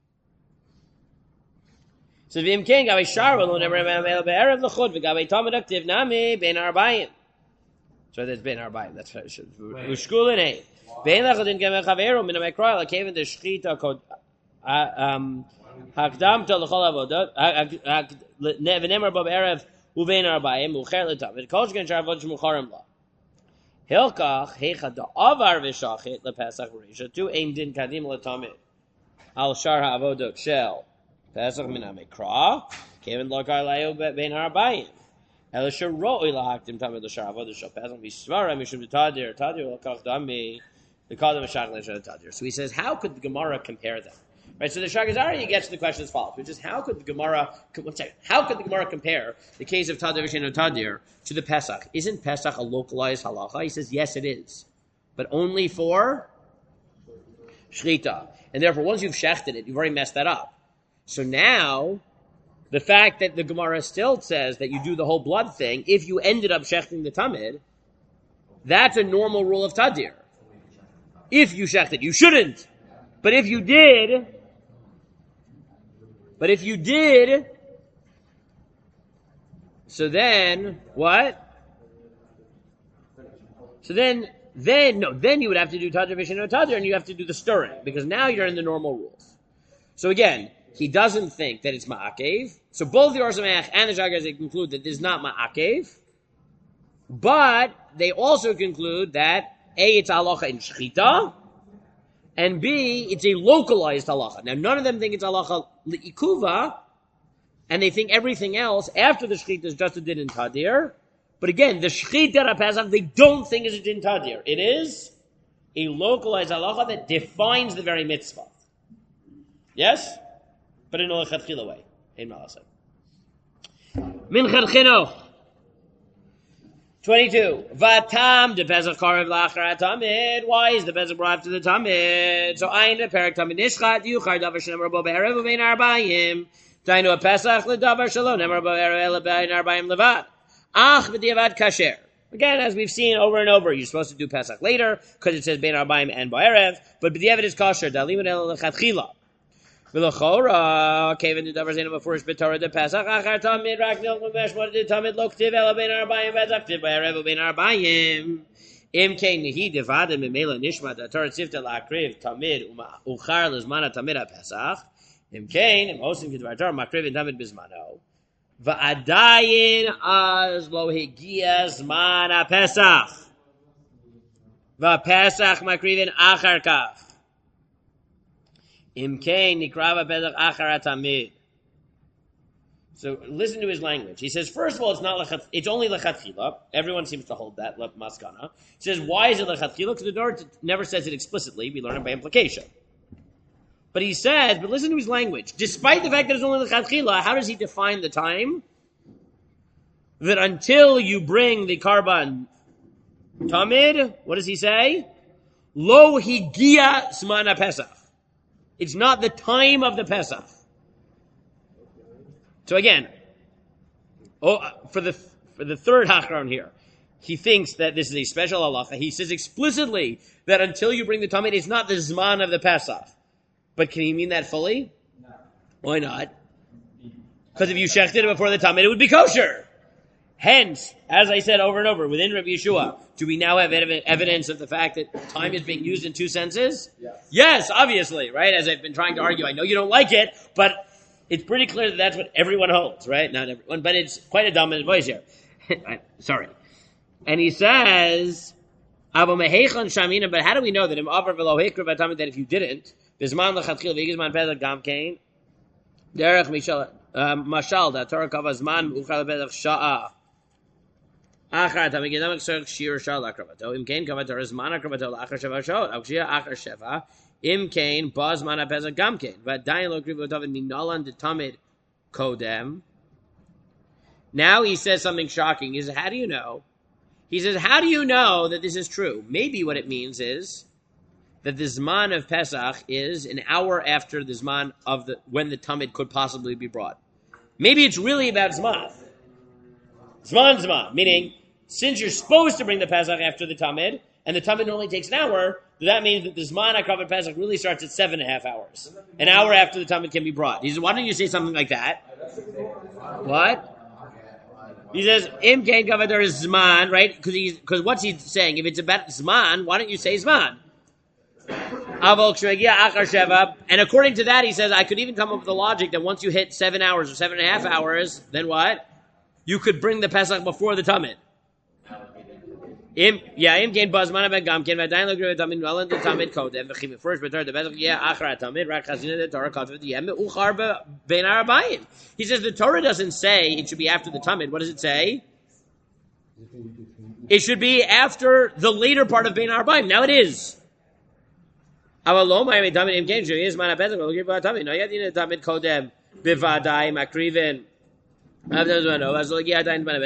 So v'im ken gavei sharva lo never ma'amel be'erev l'chud v'gavei Tamid aktiv nami bein arbayim. So that's bein arbayim. That's what it should. U'shkulin hey. Bein l'chudin gavei chaveru min ha'mekroy l'keven de shchita kod um hakdam to l'chol avodot v'nemer bo be'erev uvein arbayim ucher l'tamid kol shken sharvot shmucharim la. Hilkach hecha da'avar v'shachit l'pesach v'risha tu ein din kadim l'tamid al shar ha'avodot shel Pesach min ha'mekra kevin lokar layo bein arbayim el sharoi lahakdim tamid l'shar ha'avodot shel Pesach v'svara mishum tadir tadir l'kach dami l'kadam v'shach l'shar tadir. So he says, how could the Gemara compare them? Right, so the Shagazari gets to the question as follows, which is how could the Gemara, one second, how could the Gemara compare the case of Tadir V'Sheno Tadir to the Pesach? Isn't Pesach a localized halacha? He says, yes, it is, but only for Shrita. And therefore, once you've shechted it, you've already messed that up. So now, the fact that the Gemara still says that you do the whole blood thing, if you ended up shechting the Tamid, that's a normal rule of Tadir. If you shechted, you shouldn't. But if you did, But if you did, so then, what? So then, then, no, then you would have to do Tadir V'Sheno Tadir, and you have to do the stirring, because now you're in the normal rules. So again, he doesn't think that it's Ma'akev. So both the Or Sameach and the Shagazari conclude that this is not Ma'akev, but they also conclude that, A, it's halacha in Shechita, and B, it's a localized halacha. Now, none of them think it's halacha li'ikuva, and they think everything else after the shechita is just a din in tadir. But again, the shechita of Pesach, they don't think is a din tadir. It is a localized halacha that defines the very mitzvah. Yes? But in a lechatchila way. In Malasai. Minchat chinuch. twenty-two. Vatam de Pesach karev lachar tamid. Why is the Pesach brought after the tamid? So ayin the perak tamid nishchat yuchar davar shenemar bo be'erev uvein arbayim. Dainu a Pesach ledavar shalom nemar bo be'erev uvein arbayim levad. Ach v'diavad kasher. Again, as we've seen over and over, you're supposed to do Pesach later because it says bein arbayim and bo erev. But b'diavad is kasher. Dalim el lechatchila. V'lochora, Kevin the Davar Zainab before Torah the Pesach. Achar Tamid Rak Nil Lumesh. What did Tamid Loktiv Ela Ben Arbayim V'Zaktiv by Areva Ben Arbayim? Im Kein Nehi Devadim Memela Nishma the Torah Tzivta Lakriv Tamid Uchar Lizmana Tamid Pesach. Im Kein Im Osim Kedvar Torah Makriv Tamid Bizmano. Va'adayin Az Lo Higia Zman Pesach. Va'Pesach Makrivin Achar Kach. Imkein nikrava pesach achar tamid. So listen to his language. He says, first of all, it's not lechat, it's only lechatchila. Everyone seems to hold that maskana. He says, why is it lechatchila? Because the Torah never says it explicitly. We learn it by implication. But he says, but listen to his language. Despite the fact that it's only lechatchila, how does he define the time? That until you bring the karban tamid, what does he say? Lo higia smana pesach. It's not the time of the Pesach. So again, oh, for the for the third hachron here, he thinks that this is a special halacha. He says explicitly that until you bring the tamid, it's not the zman of the Pesach. But can he mean that fully? No. Why not? Because if you shechted it before the tamid, it would be kosher. Hence, as I said over and over, within Rabbi Yeshua, do we now have ev- evidence of the fact that time is being used in two senses? Yes. Yes, obviously, right? As I've been trying to argue, I know you don't like it, but it's pretty clear that that's what everyone holds, right? Not everyone, but it's quite a dominant voice here. Sorry. And he says, but how do we know that that if you didn't, derech mashal, that Torah covers man uchal bedach sha'ah. Achar tamid gedam ksher shir shal akravato. Im kain kavat Torah zman akravato achar sheva shot. Akshia achar sheva. Im kain baz man apeza gam kain. But dayin lo krivu tavid minalan de tamid kodem. Now he says something shocking. He says, how do you know? He says, how do you know that this is true? Maybe what it means is that the zman of Pesach is an hour after the zman of the when the tamid could possibly be brought. Maybe it's really about zman. Zman zman, meaning since you're supposed to bring the Pesach after the tamid, and the tamid only takes an hour, that means that the zman HaKavod Pesach really starts at seven and a half hours. An hour after the tamid can be brought. He says, why don't you say something like that? What? He says, Im Kain Kavadar is Zman, right? Because he's because what's he saying? If it's about Zman, why don't you say Zman? And according to that, he says, I could even come up with the logic that once you hit seven hours or seven and a half hours, then what? You could bring the Pesach before the Tamid. Im, yeah, Im Kain Bazman Abed Gam Kain Vadayin Logri Tamid Velan the Tamid Kodem V'chim first but the Pesach yeah Achra Tamid Rak Chazina the Torah Kotv the Yem Uchar Ben Arabayim. He says the Torah doesn't say it should be after the Tamid. What does it say? It should be after the later part of Ben Arabayim. Now it is. Avalom I Tamid Im Kain Shuri is Man Pesach Logri Tamid. No yet in the Tamid Kodem Bivadai Makriven. He says, when it comes to the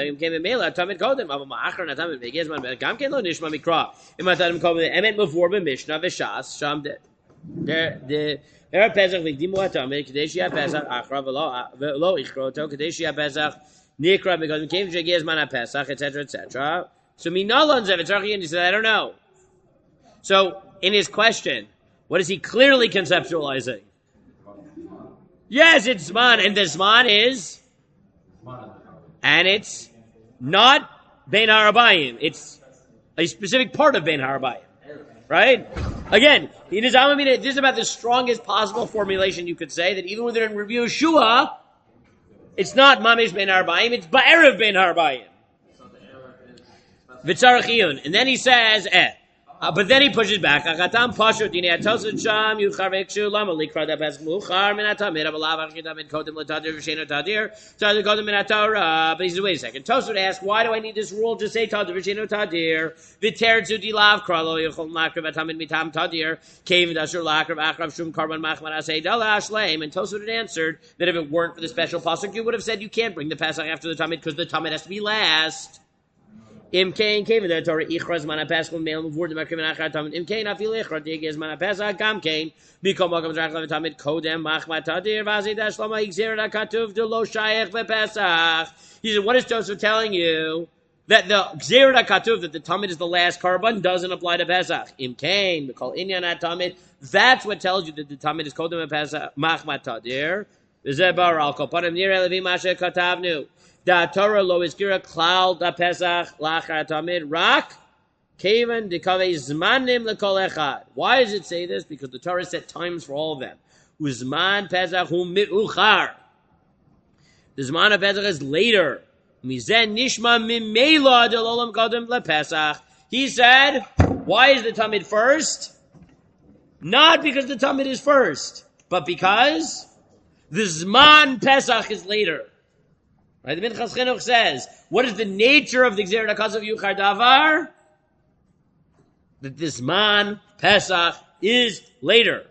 etc, et cetera. So Minalan Zevitzarchi, and he said, I don't know. So in his question, what is he clearly conceptualizing? Yes, it's Zman, and the Zman is. And it's not Bein Harabayim. It's a specific part of Bein Harabayim. Right? Again, it is, I mean, this is about the strongest possible formulation you could say, that even when they're in Review Yeshua, it's not Mamish Bein Harabayim, it's Ba'erev Bein Harabayim. V'tzarachiyun. And then he says, eh. Uh, but then he pushes back. Akatam pashut dini atosud sham yuchar v'ekshu lama likra da pesach muchar min atamid avalav achitamid kodem l'tadir v'sheinu tadir tadir kodem min atorah. But he says, wait a second. Tosud asks, why do I need this rule to say tadir v'sheinu tadir? V'teretzu dilav kralo yichol makriv atamid mitam tadir kevin dasur lakrav akrav shum karban machman asay dala ashleim. And Tosud had answered that if it weren't for the special pasuk, you would have said you can't bring the pesach after the tamid because the tamid has to be last. Im kain came in the Torah ichraz man apesach male muvur the makrim achar tamid. Im kain afil ichraz digez man apesach gam kain mikom magam zrach tamid kodem machmat tadir vazid ashlama igzir katuv de lo shayach vepesach. He said, what is Joseph telling you? that the Gzeira Katuv, that the Tamid is the last Karban, doesn't apply to Pesach. Im Kain, we call Inyan Tamid. That's what tells you that the Tamid is Kodem Pesach, Machmat Tadir. Zebar al Kopanim Nir Elevi Masha Katavnu. Da Torah lo iskira klal da Pesach lachar Tamid rak kaven dekave zmanim lekol echad. Why does it say this? Because the Torah set times for all of them. Uzman Pesach hu mi'uchar. The Zman of Pesach is later. Mizen nishma mimela delolam kadem lePesach. He said, why is the Tamid first? Not because the Tamid is first, but because the Zman Pesach is later. Right? The Minchas Chinuch says, what is the nature of the Gzeira Kasav Yuchar Davar? That the Zman Pesach is later.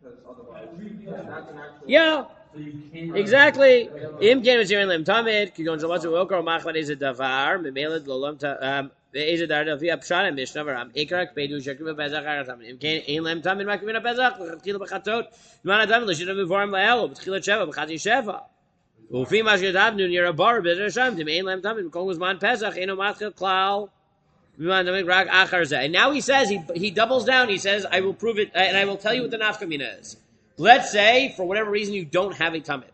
Yeah. Exactly. Im ken v'zirin lem tamid kigon shalatu okar machman is a davar memeled lolam um is a dar davi apshana mishnah varam ikrak bedu shekrim bezach aratam im ken ein lem tamid makmin bezach l'chil b'chatot man adam l'shina v'vorim la'elo b'tchilat sheva b'chati sheva ufi ma shedavnu near a bar b'zer sham tim ein lem tamid kol uzman pesach eino matchil klal v'man tamid rak achar zeh. And now he says he he doubles down. He says I will prove it and I will tell you what the nafkamina is. Let's say, for whatever reason, you don't have a Tamid.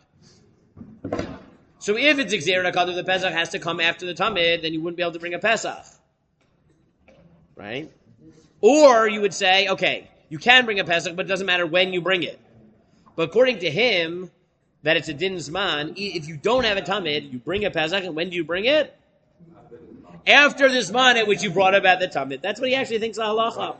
So if it's Gzeira Katuv, the Pesach has to come after the Tamid, then you wouldn't be able to bring a Pesach. Right? Or you would say, okay, you can bring a Pesach, but it doesn't matter when you bring it. But according to him, that it's a Din Zman, if you don't have a Tamid, you bring a Pesach, and when do you bring it? After the Zman at which you brought about the Tamid. That's what he actually thinks of halacha.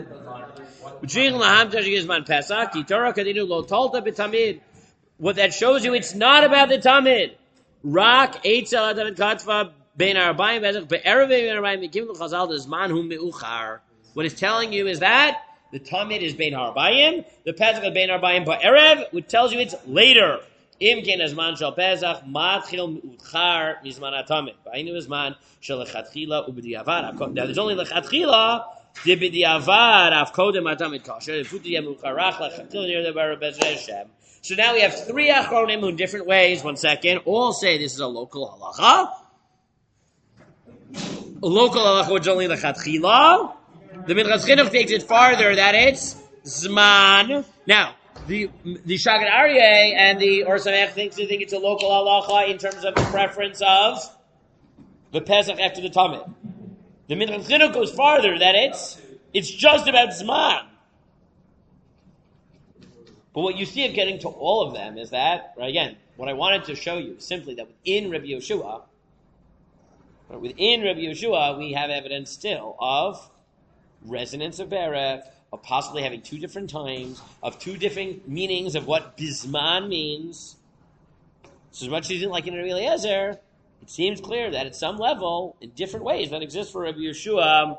What that shows you, it's not about the Tamid. Rak eitzel Tamid katva bein arbaim bezach be'erev bein arbaim mikim l'chazal d'zman hu meuchar. What it's telling you is that the Tamid is bein arbaim, the Pesach is bein arbaim ba'erev, which tells you it's later. Im ken azman shel Pesach matchil meuchar mizman haTamid. Ba'inu azman shel lechatchila u'b'diavad. Now there's only lechatchila. So now we have three achronim who in different ways, one second, all say this is a local halacha. A local halacha which only the chatchila. The Minchas Chinuch takes it farther that it's zman. Now, the the Shagad Aryeh and the Or Samech thinks they think it's a local halacha in terms of the preference of the Pesach after the Tamid. The Minchas Chinuch goes farther, that it's it's just about Zman. But what you see of getting to all of them is that, right, again, what I wanted to show you is simply that within Rabbi Yoshua, right, within Rabbi Yoshua, we have evidence still of resonance of Berech, of possibly having two different times, of two different meanings of what Bizman means. So as much as he didn't like in Rabbi Eliezer, it seems clear that at some level, in different ways, that exists for Rabbi Yeshua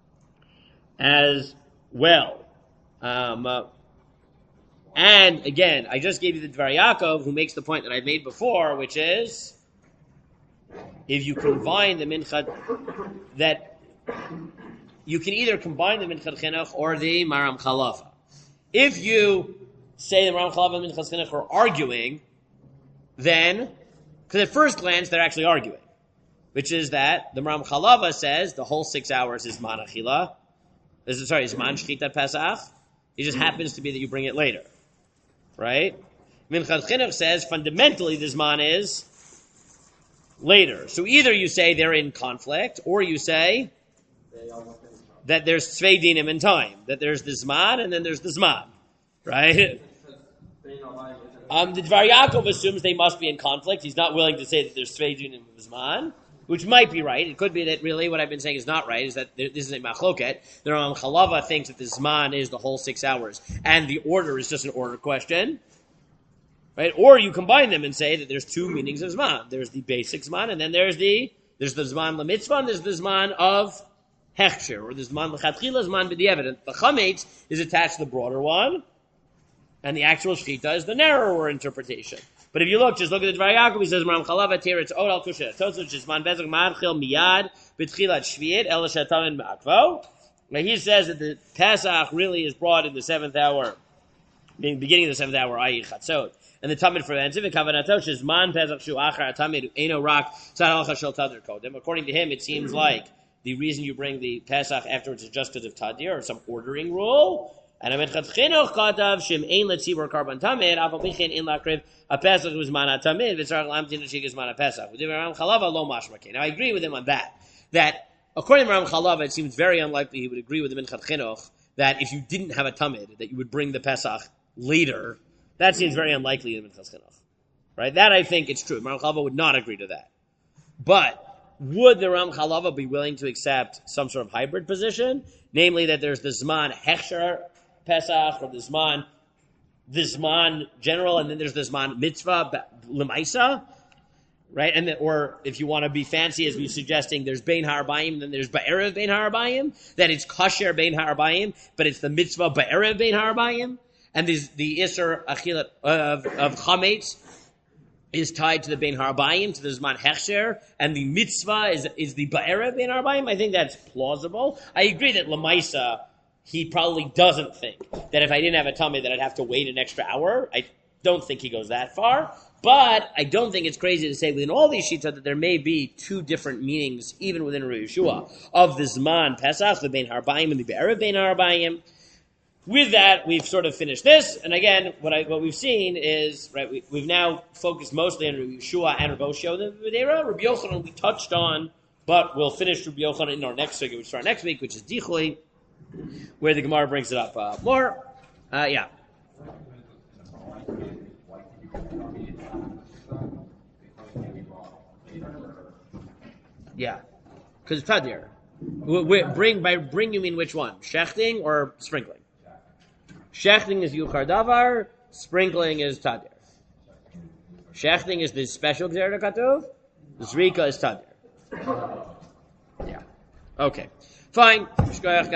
as well. Um, uh, and again, I just gave you the Dvar Yaakov, who makes the point that I made before, which is, if you combine the Minchad, that you can either combine the Minchad Chinuch or the Maram Chalafa. If you say the Maram Chalafa and Minchad Chinuch are arguing, then because at first glance, they're actually arguing, which is that the Maram Chalava says the whole six hours is Man Achila. This is, sorry, is Man Shchita Pesach. It just happens to be that you bring it later. Right? Minchad Chinuch says fundamentally this Man is later. So either you say they're in conflict, or you say that there's Tzvei Dinim in time. That there's the Zman, and then there's the Zman. Right? Um, the Dvar Yaakov assumes they must be in conflict. He's not willing to say that there's Tzvei Dinim of Zman, which might be right. It could be that really what I've been saying is not right, is that there, this is a machloket. The Rambam Chalava thinks that the Zman is the whole six hours, and the order is just an order question. Right? Or you combine them and say that there's two meanings of Zman. There's the basic Zman, and then there's the there's the Zman L'mitzvah, and there's the Zman of Hechsher, or the Zman L'chatchila, Zman B'di'evet. The Chametz is attached to the broader one, and the actual Shchita is the narrower interpretation. But if you look, just look at the Dvar Yaakov, he says, Maram Chalava, Tir, it's Od al Kusher. Totzot, Shizman Bezach, Ma'adchil, Miyad, B'tchilat Shvi'it, El Shatamin Ma'akvo. Now he says that the Pesach really is brought in the seventh hour, beginning of the seventh hour, that is Chatzot. and the Tamid prevents it. V'kavanatosh is man Pesach shu achar Tamid eno rak tzad halacha shel tadir kodem. According to him, it seems like the reason you bring the Pesach afterwards is just because of tadir or some ordering rule. And Amit Chinuch katav shem ein letzibur karban Tamid afal bichin in lakriv a Pesach was mana Tamid v'tzarach lamtin l'shig is mana Pesach. V'div Ram Chalava lo mashmakein. Now I agree with him on that. That according to Ram Chalava, it seems very unlikely he would agree with the Minchat Chinuch that if you didn't have a Tamid, that you would bring the Pesach later. That seems very unlikely in the Minchat Chinuch. Right? That I think it's true. Ram Chalava would not agree to that. But would the Ram Chalava be willing to accept some sort of hybrid position? Namely that there's the Zman Hechsher Pesach, or the Zman, the Zman general, and then there's the Zman Mitzvah Lemaisa? Right, and then, or if you want to be fancy, as we're suggesting, there's Bein Harabayim, then there's Ba'erev Bein Harabayim. That it's Kasher Bein Harabayim, but it's the Mitzvah Ba'erev Bein Harabayim. And this, the Isser Achilat of, of Chametz is tied to the Bein Harabayim, to the Zman Hechsher, and the Mitzvah is is the Ba'erev Bein Harabayim. I think that's plausible. I agree that Lamaisa, he probably doesn't think that if I didn't have a tummy that I'd have to wait an extra hour. I don't think he goes that far. But I don't think it's crazy to say within all these shittot that there may be two different meanings, even within Rav Yeshua, of the Zman Pesach, the Bein Harabayim and the Be'erev Bein Harabayim. With that, we've sort of finished this. And again, what I, what we've seen is, right, we, we've now focused mostly on Rav Yeshua and Rav Oshio the Videra. Rabbi Yochanan we touched on, but we'll finish Rabbi Yochanan in our next figure, which starts next week, which is Dichloi, where the Gemara brings it up uh, more. Uh, yeah. Yeah, because tadir. We, we, bring by bring you mean which one? Shechting or sprinkling? Shechting is yuchar davar. Sprinkling is tadir. Shechting is the special gzera katuv. Zrika is tadir. Yeah. Okay. Fine.